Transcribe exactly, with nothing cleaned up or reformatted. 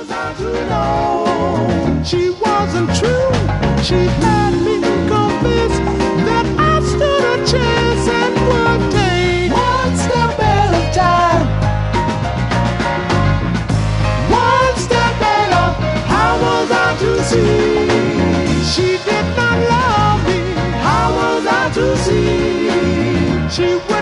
was I to know she wasn't true? She had me convinced that I stood a chance and would take one step at a time. One step at a time. How was I to see she did not love me? How was I to see she was